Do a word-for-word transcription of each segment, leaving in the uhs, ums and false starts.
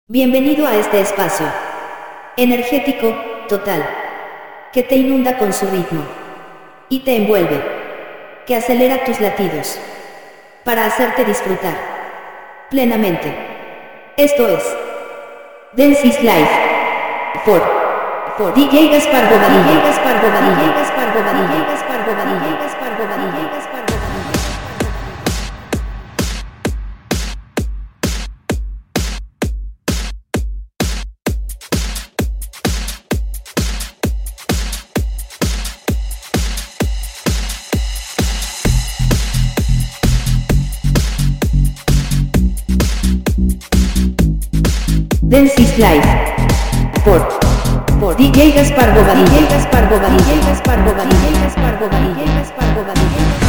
Bienvenido a este espacio energético, total, que te inunda con su ritmo y te envuelve, que acelera tus latidos para hacerte disfrutar plenamente. Esto es Densis Live por, por D J Gaspar Bobadilla, D J Gaspar Bobadilla, D J Gaspar Bobadilla, D J Gaspar Bobadilla, D J Gaspar Bobadilla, D J Gaspar Bobadilla. Densis Live por, por D J Gaspar Bobadilla, D J Gaspar Bobadilla, D J Gaspar Bobadilla, D J Gaspar Bobadilla, D J Gaspar Bobadilla, D J Gaspar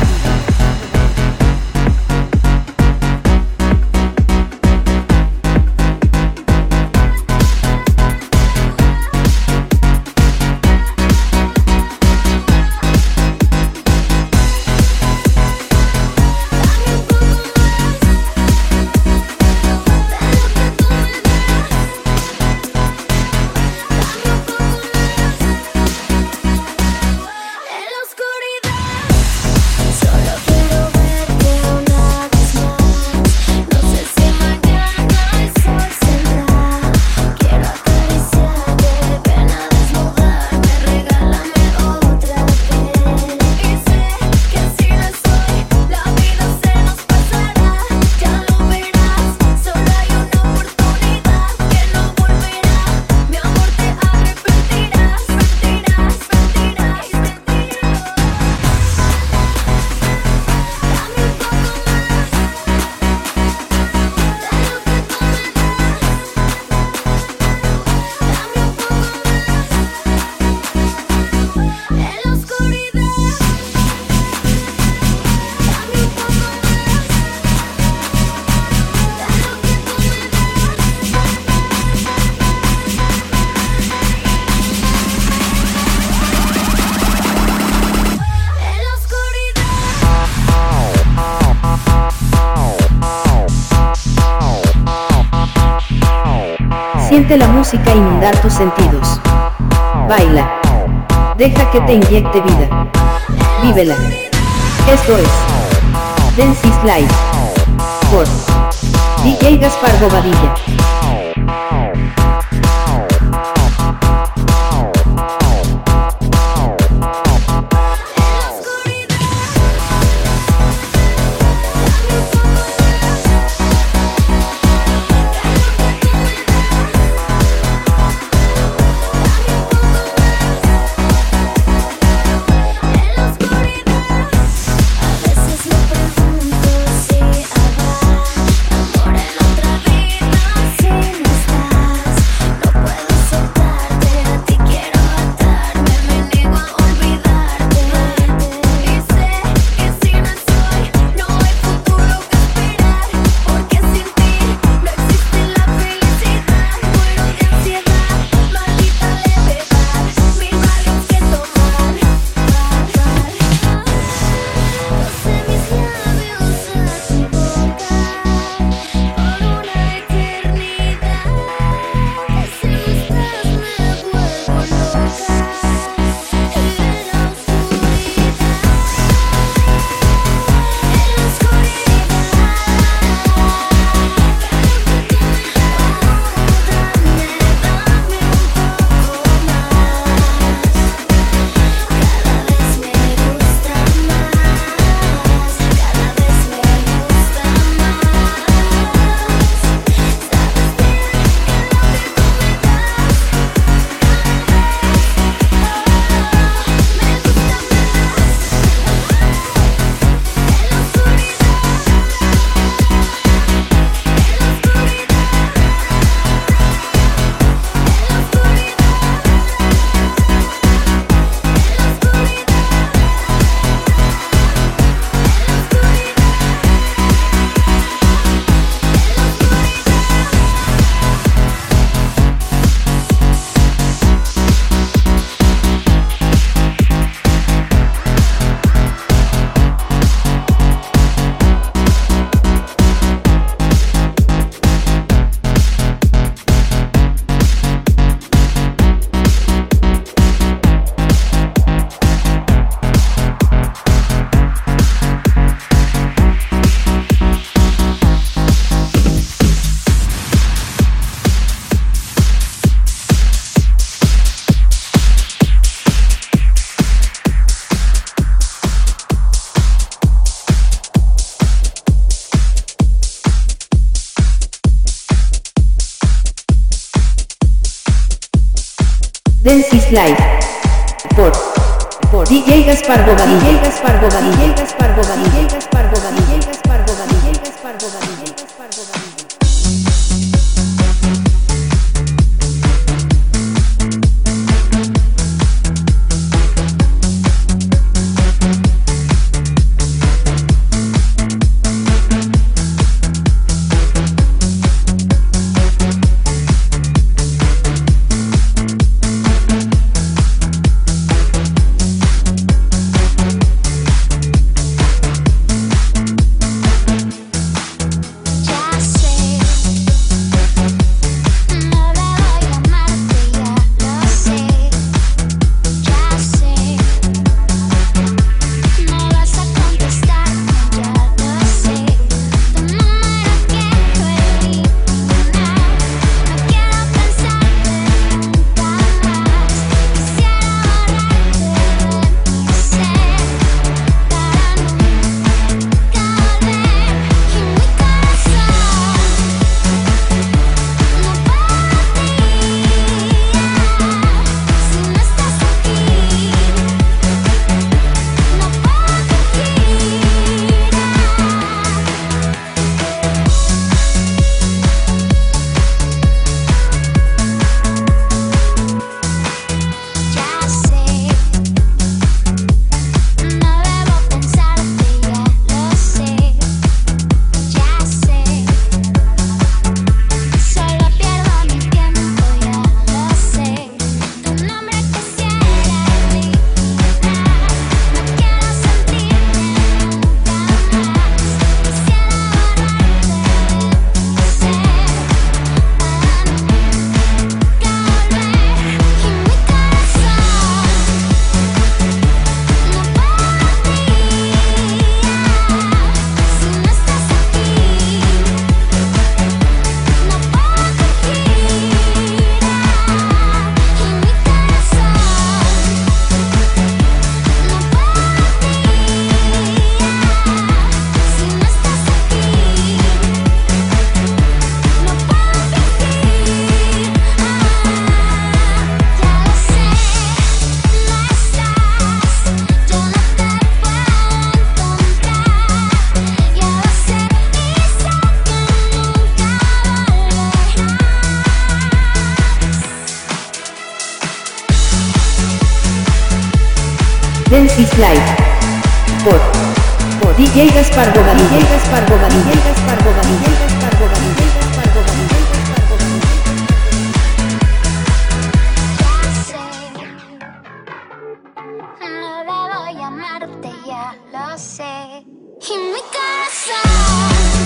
Siente la música inundar tus sentidos. Baila. Deja que te inyecte vida. Vívela. Esto es Densis Live por D J Gaspar Bobadilla. Sí. Dance is Life. Por, por D J Gaspar Bobadilla, D J Gaspar Bobadilla, D J Gaspar Bobadilla, D J Gaspar Bobadilla, D J Gaspar Bobadilla, D J Gaspar Bobadilla, D J Gaspar Bobadilla. Dance is Life. Por, por D J Gaspar Bobadilla, D J Gaspar Bobadilla, D J Gaspar Bobadilla, D J Gaspar Bobadilla, D J Gaspar Bobadilla, D J Gaspar Bobadilla. Ya sé, no debo llamarte, ya lo sé. Y mi corazón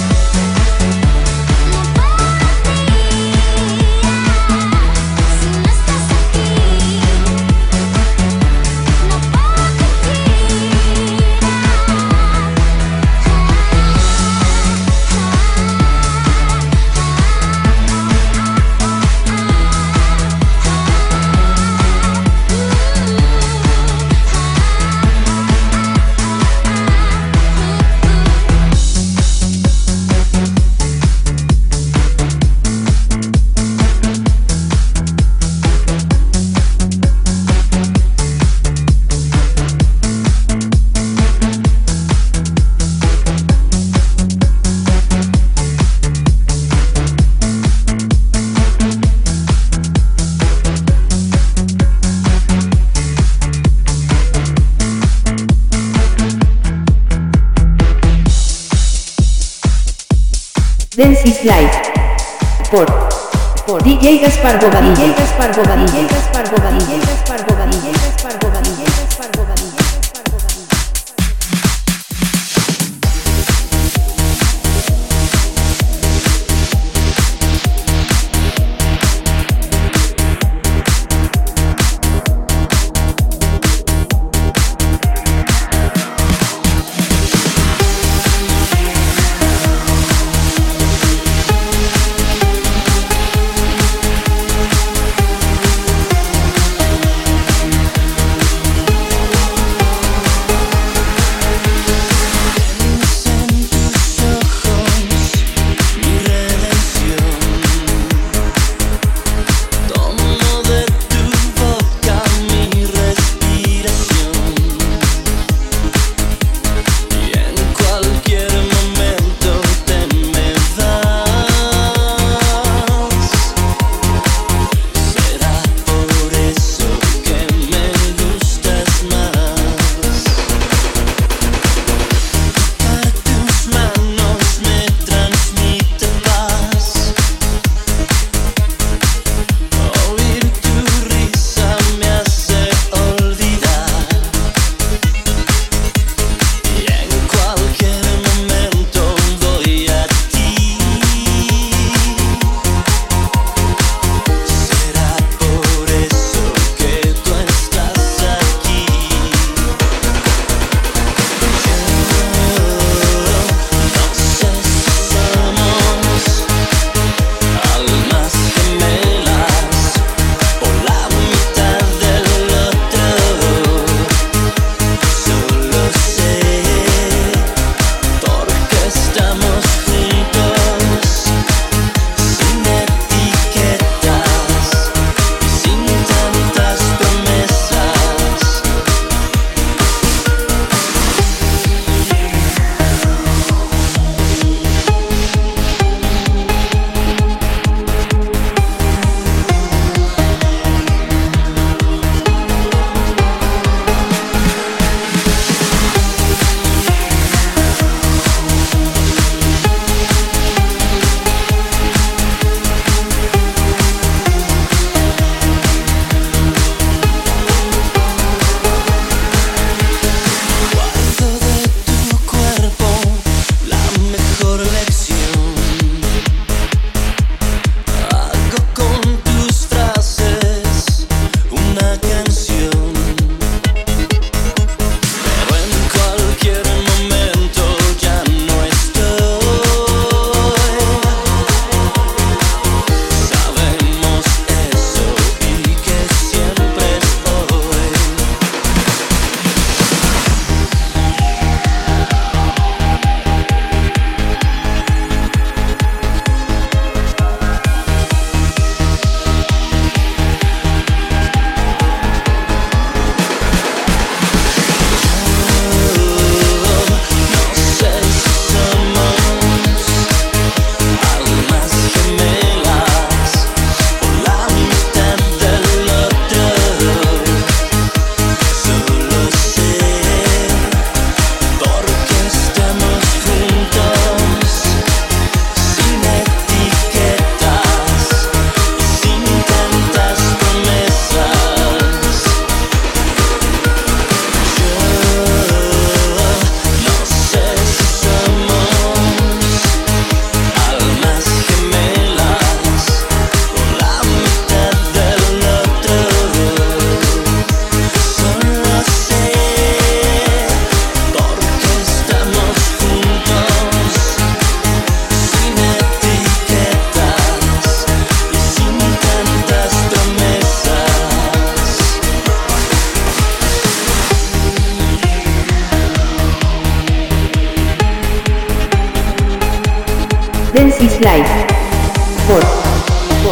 Dance is Life. Por, por D J Gaspar Bobadilla, D J Gaspar Bobadilla, D J Gaspar Bobadilla, D J Gaspar Bobadilla, D J Gaspar Bobadilla, D J Gaspar Bobadilla, D J Gaspar Bobadilla.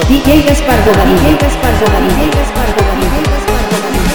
D J Gaspar Bobadilla, D J Gaspar Bobadilla, D J Gaspar Bobadilla, D J Gaspar Bobadilla.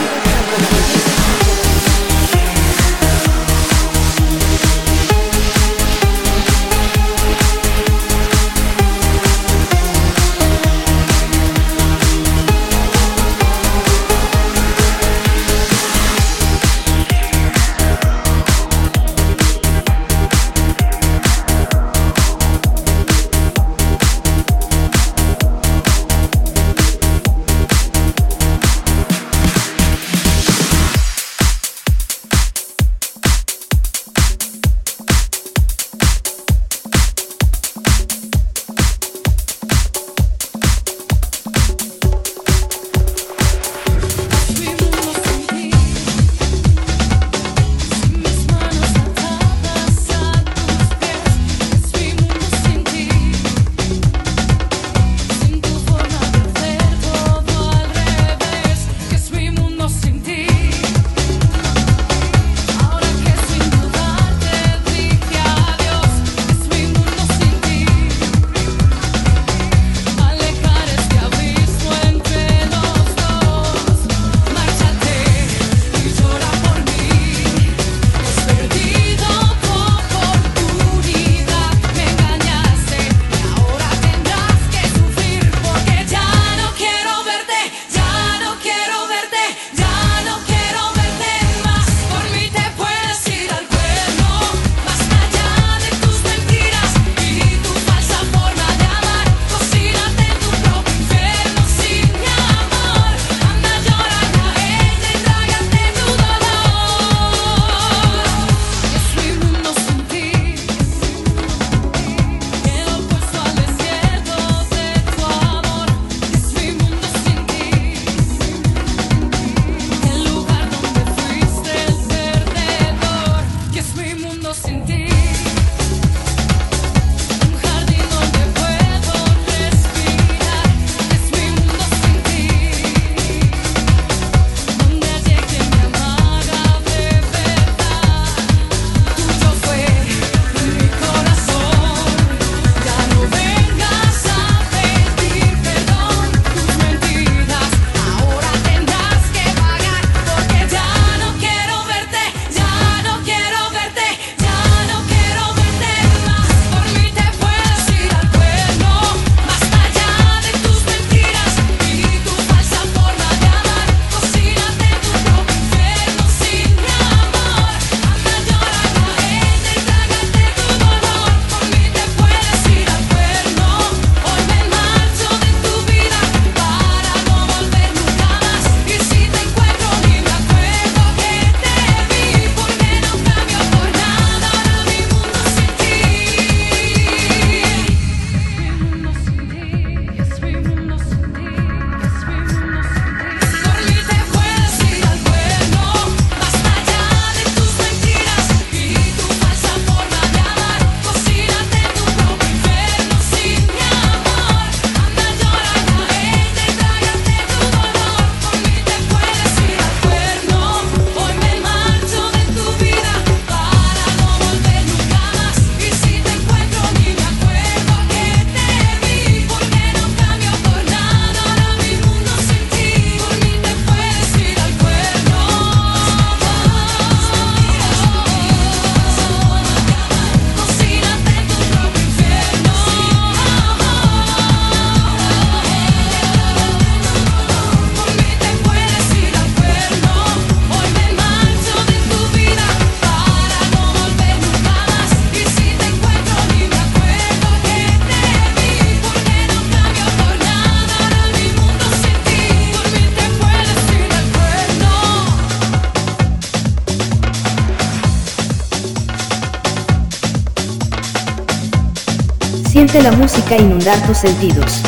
Siente la música inundar tus sentidos.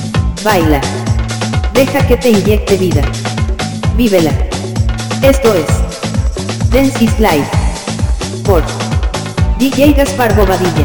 Baila. Deja que te inyecte vida. Vívela. Esto es Dance is Life por D J Gaspar Bobadilla.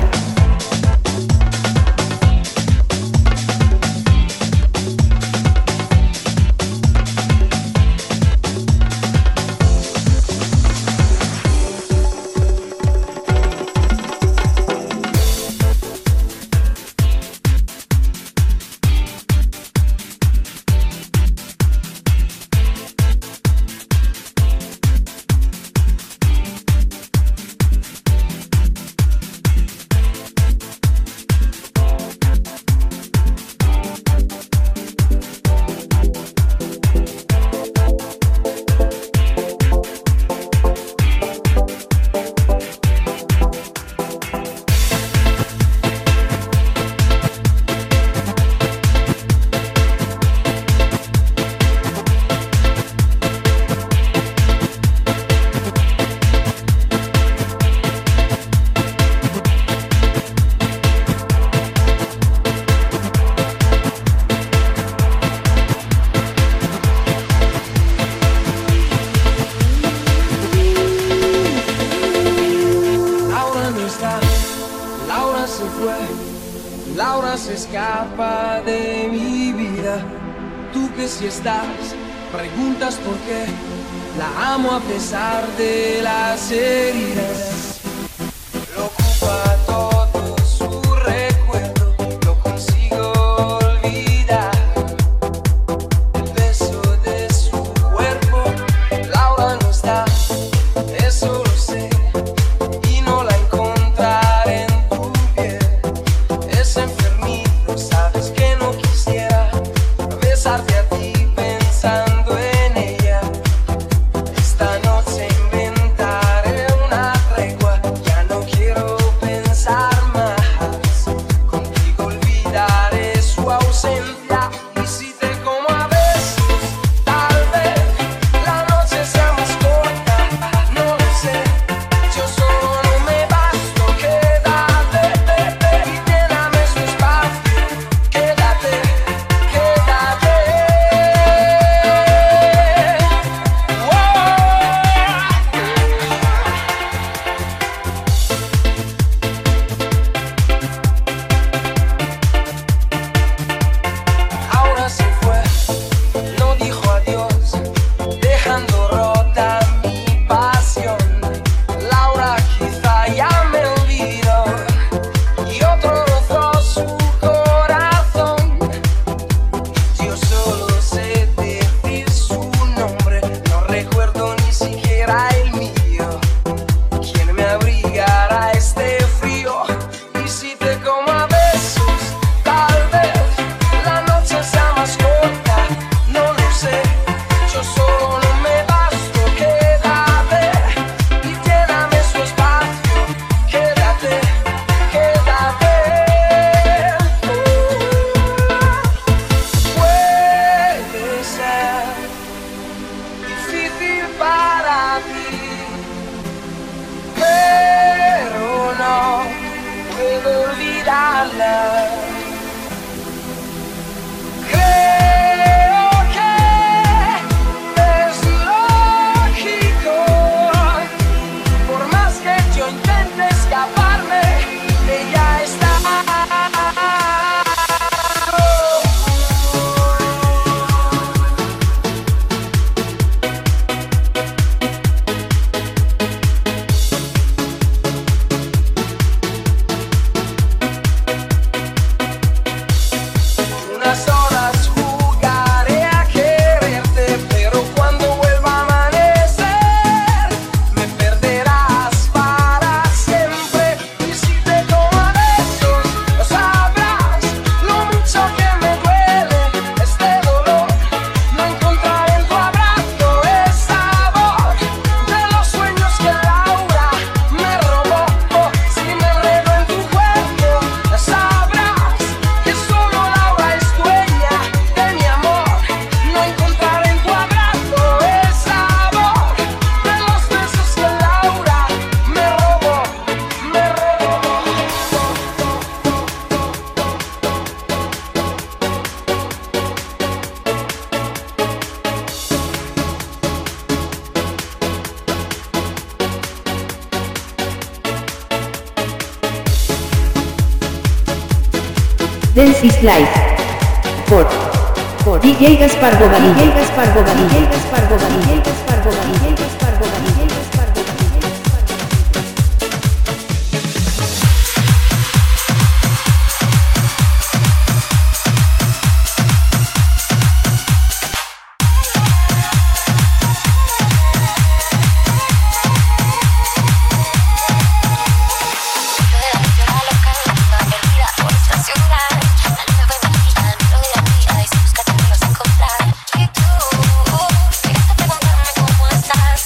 se escapa de mi vida. Tú que si estás, preguntas por qué. La amo a pesar de las heridas. Lo ocupa todo su recuerdo. No consigo olvidar el beso de su cuerpo. Laura no está, eso lo sé. Y no la encontraré en tu piel. Es enfermito, sabes que no quisiera besarte a ti pensando en ella. Esta noche inventaré una tregua. Ya no quiero pensar más. Contigo olvidaré su ausencia. Y si te como a besos, tal vez la noche sea más corta. No lo sé, yo solo no me basto. Quédate y lléname su espacio. Quédate, quédate. Ahora se fue, no dijo adiós, dejando rota mi pasión. Laura quizá ya me olvidó y otro rozó su corazón. Yo solo sé decir su nombre, no recuerdo ni siquiera el mío. ¿Quién me abrigará este frío? Y si te como a besos, tal vez la noche sea más corta. No lo sé, yo solo no me basto. Quédate y lléname su espacio. Quédate, quédate. Puede ser difícil para ti, pero no puedo olvidarla. Creo que es lógico, por más que yo intente escaparme, ella está. Unas horas jugaré a quererte, pero cuando vuelva a amanecer me perderás para siempre. Y si te como a besos, lo sabrás lo mucho que me duele este dolor. No encontraré en tu abrazo el sabor de los sueños que Laura me robó. Si me enredo en tu cuerpo, sabrás que solo Laura es dueña de mi amor. No encontraré en tu abrazo el sabor de los besos que Laura me robó, me robó. Dance is Life. Por, por D J Gaspar Bobadilla. D J Gaspar Bobadilla. D J Gaspar Bobadilla. D J Gaspar Bobadilla. D J Gaspar Bobadilla. D J Gaspar Bobadilla. Y tú llegaste a preguntarme cómo estás.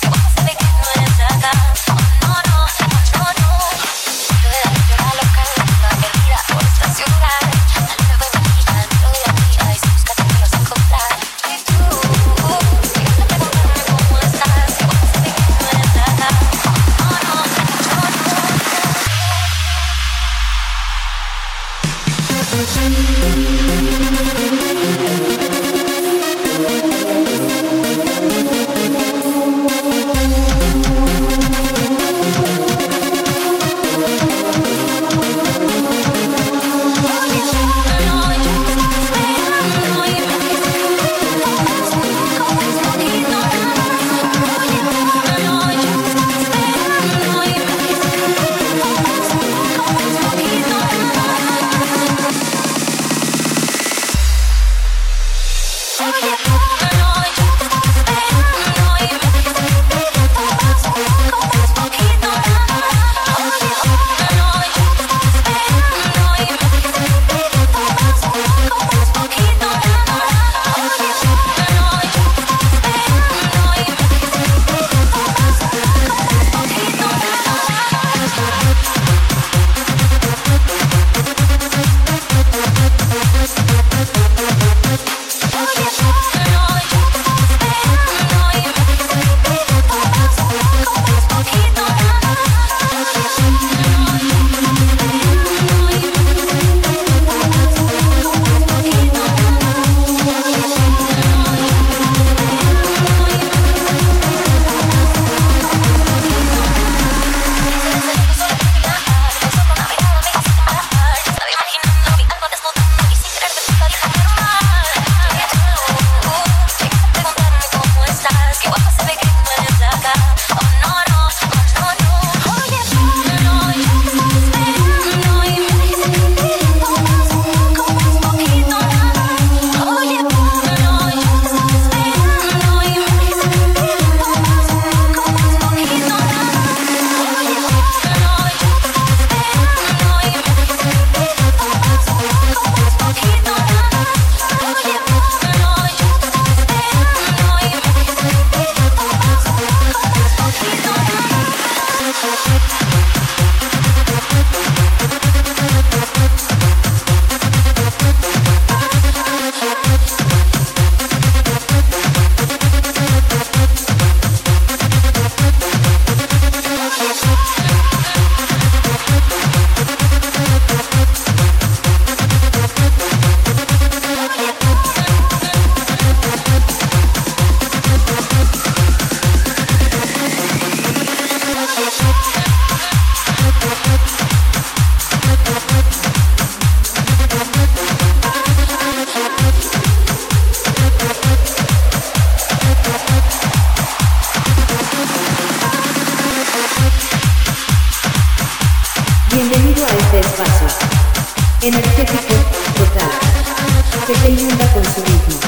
energético, total, que te inunda con su ritmo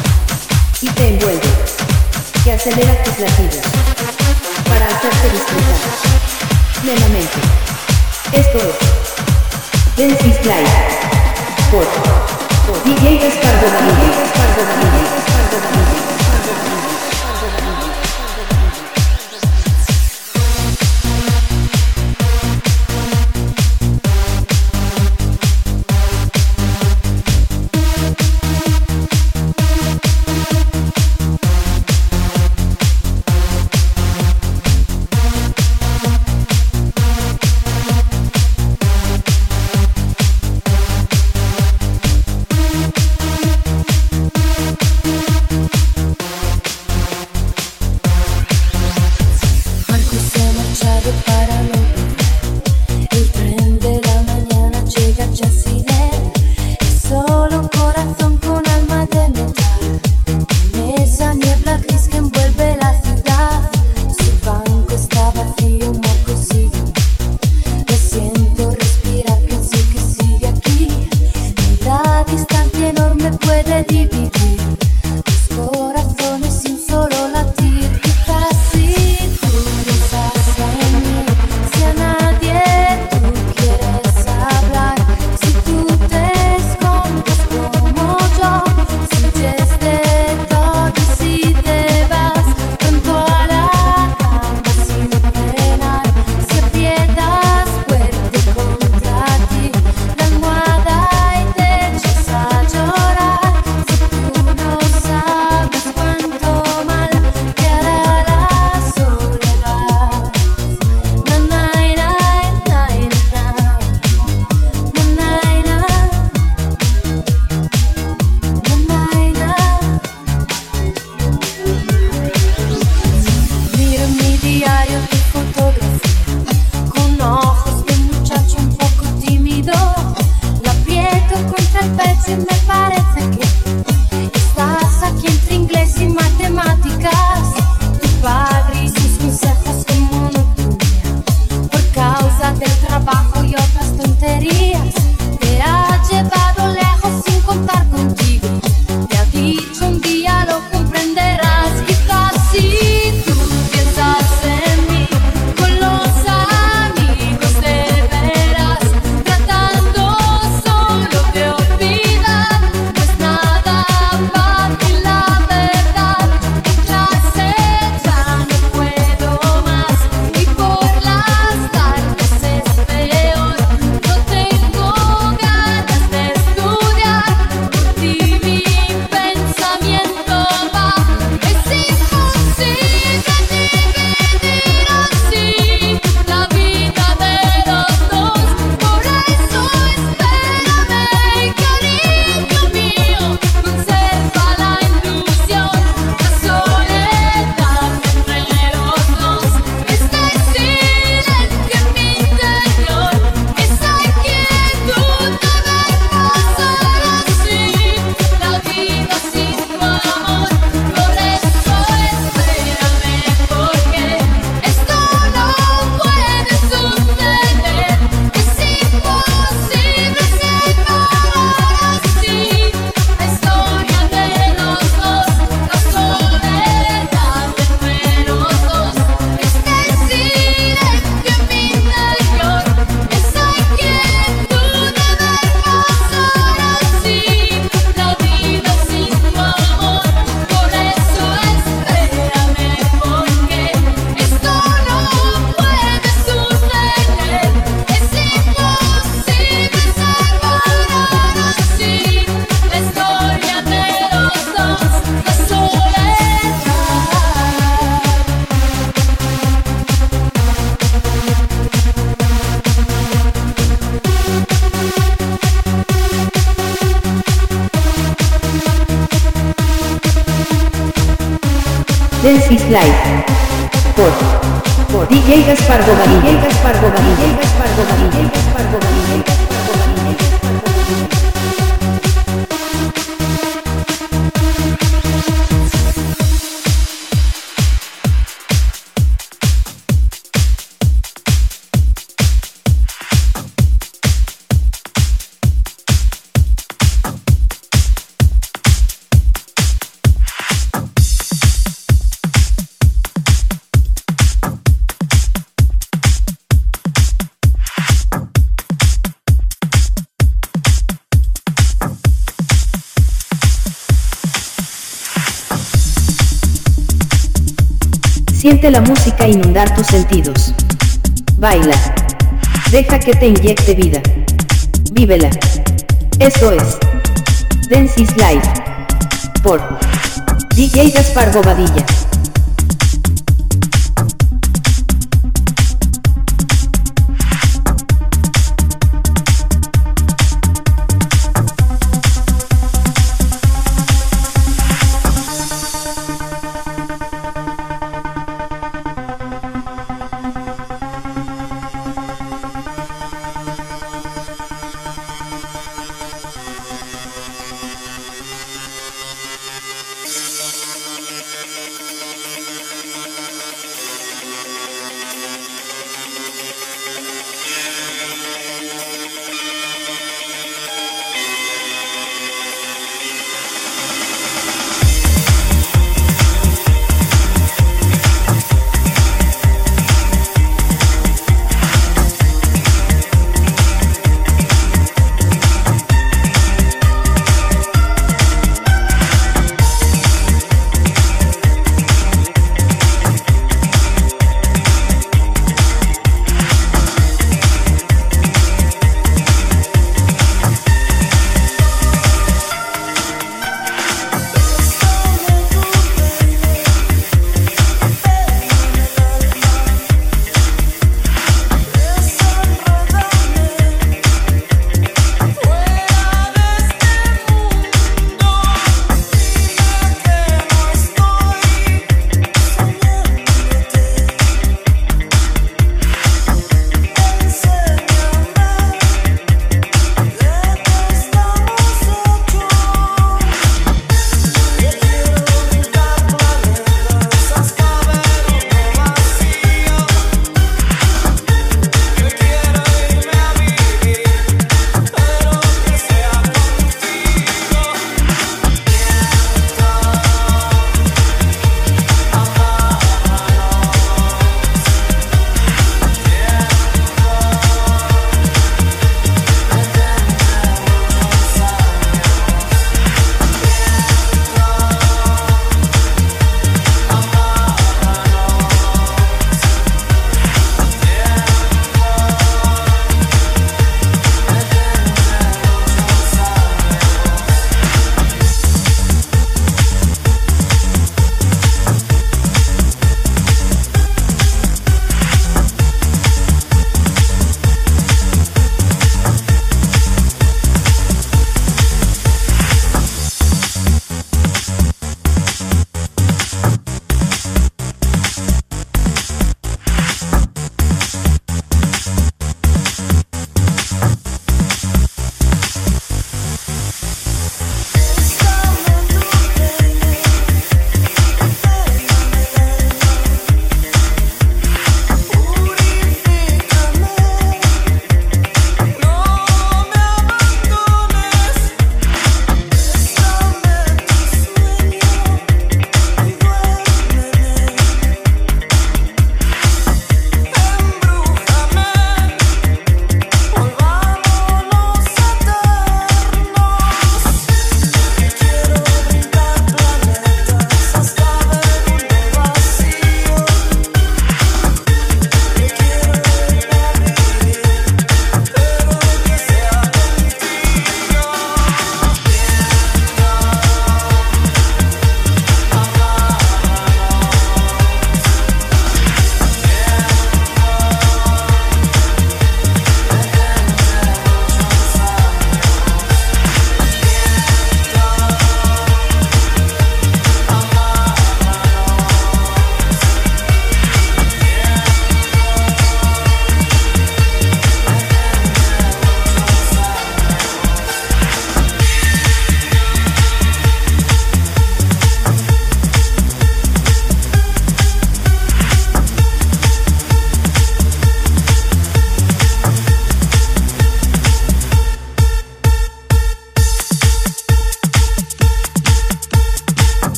y te envuelve, que acelera tus latidos para hacerte disfrutar plenamente. Esto es Dance Live por, por D J Descargo David, D J Descargo David, D J Descargo David. Dance is Life. Por, por D J Gaspar Bobadilla. D J Gaspar Bobadilla. D J Gaspar Bobadilla. D J Gaspar Bobadilla. D J Gaspar Bobadilla. D J Gaspar Bobadilla. Siente la música inundar tus sentidos. Baila. Deja que te inyecte vida. Vívela. Eso es Dance is Life. Por D J Gaspar Bobadilla.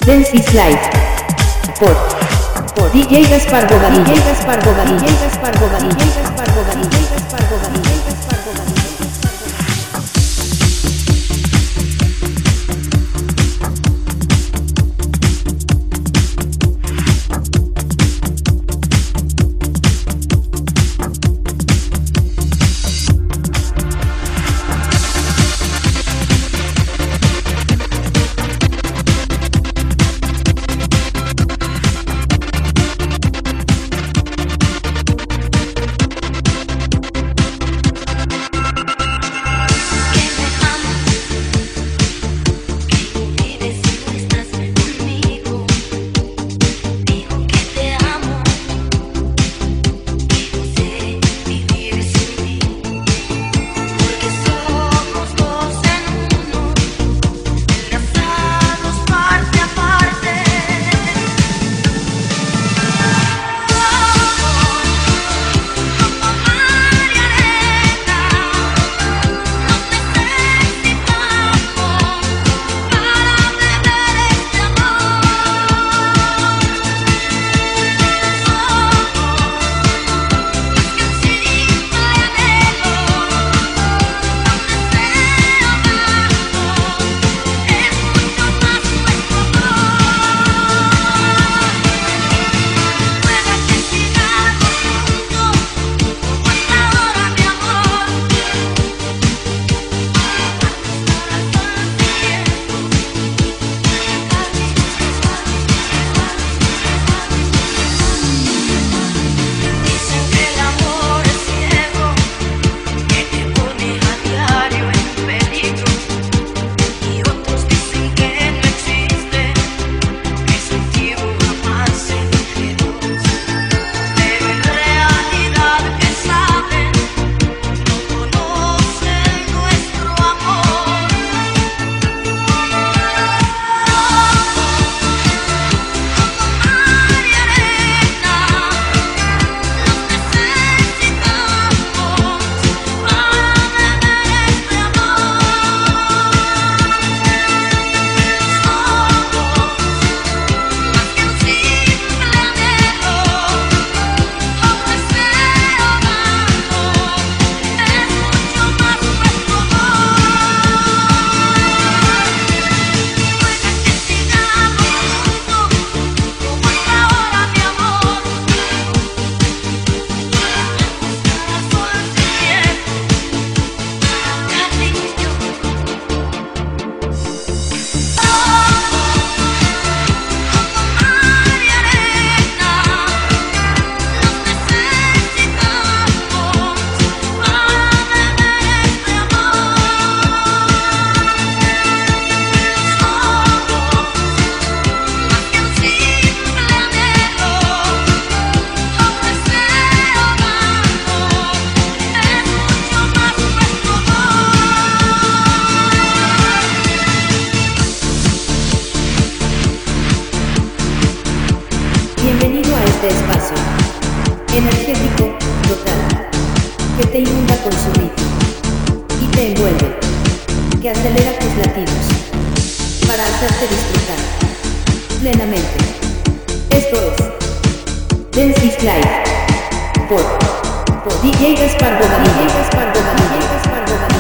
Dance is Life. Por, por D J Gaspar Bobadilla. D J Gaspar Bobadilla. D J Gaspar Bobadilla. D J Gaspar Bobadilla. D J Gaspar Bobadilla. D J Gaspar Bobadilla. Bienvenido a este espacio energético total que te inunda con su ritmo y te envuelve, que acelera tus latidos para hacerte disfrutar plenamente. Esto es Dance is Life por, por D J Gaspar Bobadilla. D J Gaspar Bobadilla. D J Gaspar Bobadilla.